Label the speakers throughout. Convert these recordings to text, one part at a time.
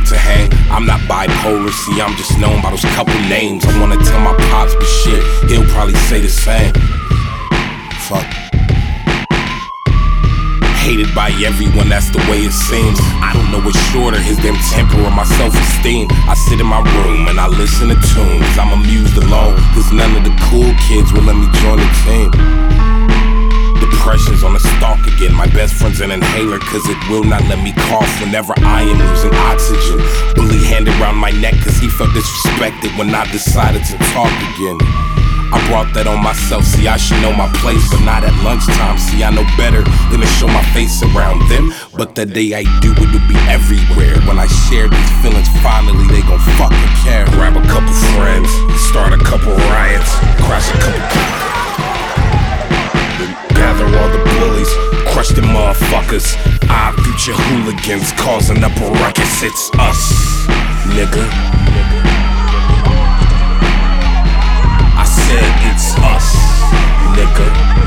Speaker 1: coat to hang. I'm not bipolar, see, I'm just known by those couple names. I wanna tell my pops, but shit, he'll probably say the same. Fuck. Hated by everyone, that's the way it seems. I don't know what's shorter, his damn temper or my self-esteem. I sit in my room and I listen to tunes. I'm amused alone, cause none of the cool kids will let me join the team. Depression's on the stalk again. My best friend's an inhaler, cause it will not let me cough whenever I am losing oxygen. Bully handed around my neck, cause he felt disrespected when I decided to talk again. I brought that on myself, see I should know my place, but not at lunchtime. See I know better than to show my face around them, but the day I do it'll be everywhere. When I share these feelings, finally they gon' fucking care. Grab a couple friends, start a couple riots, crash a couple then gather all the bullies, crush them motherfuckers. Our future hooligans causing up a ruckus. It's us, nigga. It's us, nigga.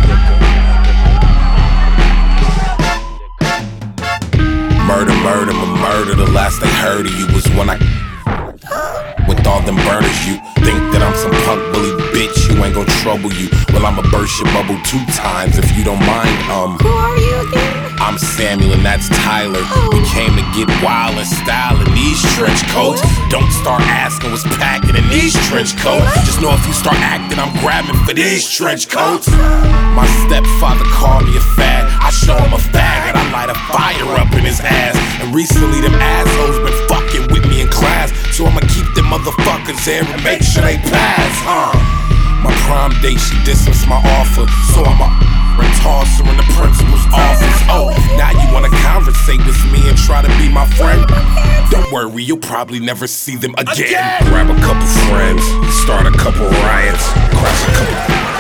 Speaker 1: Murder, murder, murder. The last they heard of you was when I with all them burners. You think that I'm some punk bully bitch who ain't gon' trouble you. Well, I'ma burst your bubble 2 times if you don't mind.
Speaker 2: Who are you again?
Speaker 1: I'm Samuel and that's Tyler. We came to get wild and style in these trench coats. Don't start asking what's packing in these trench coats. Just know if you start acting, I'm grabbing for these trench coats. My stepfather called me a fag. I show him a faggot, I light a fire up in his ass. And recently them assholes been fucking with me in class, so I'ma keep them motherfuckers there and make sure they pass, My prom date, she distanced my offer, so I'ma toss her in the principal's office. Oh, now you wanna conversate with me and try to be my friend? Don't worry, you'll probably never see them again. Grab a couple friends, start a couple riots, crash a couple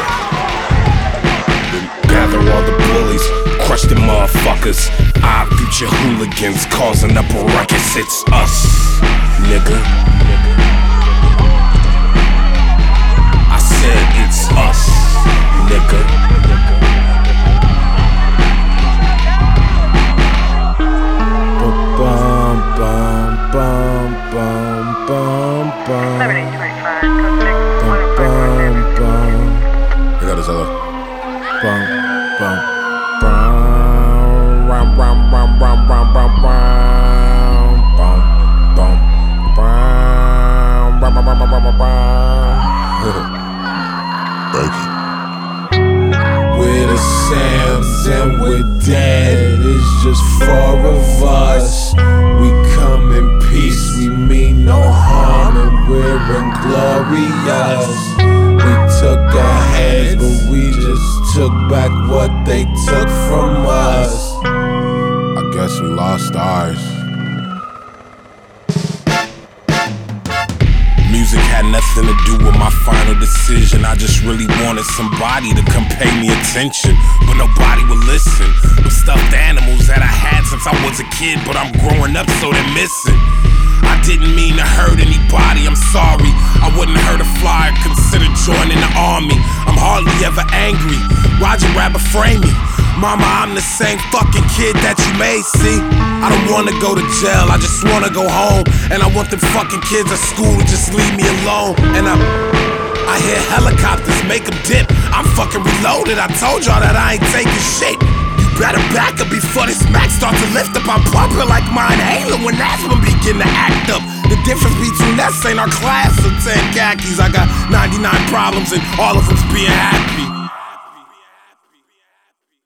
Speaker 1: then gather all the bullies, crush them motherfuckers. Our future hooligans causing up a ruckus. It's us, nigga. I said it's us, nigga. I got this other. We're the Sams and we're dead. It's just 4 of us. We come in peace, we mean no harm, and we're inglorious. We took our heads, but we just took back what they took from us. I guess we lost ours. Music had nothing to do with my final decision. I just really wanted somebody to come pay me attention, but nobody would listen. With stuffed animals that I had since I was a kid, but I'm growing up so they're missing. I didn't mean to hurt anybody, I'm sorry. I wouldn't hurt a fly or consider joining the army. I'm hardly ever angry, Roger Rabbit frame me. Mama, I'm the same fucking kid that you may see. I don't wanna go to jail, I just wanna go home. And I want them fucking kids at school to just leave me alone. And I hear helicopters, make them dip. I'm fucking reloaded, I told y'all that I ain't taking shit. Better back up before this Mac starts to lift up. I'm pumping like my inhaler when asthma begin to act up. The difference between us ain't our class of 10 khakis. I got 99 problems and all of them's being happy.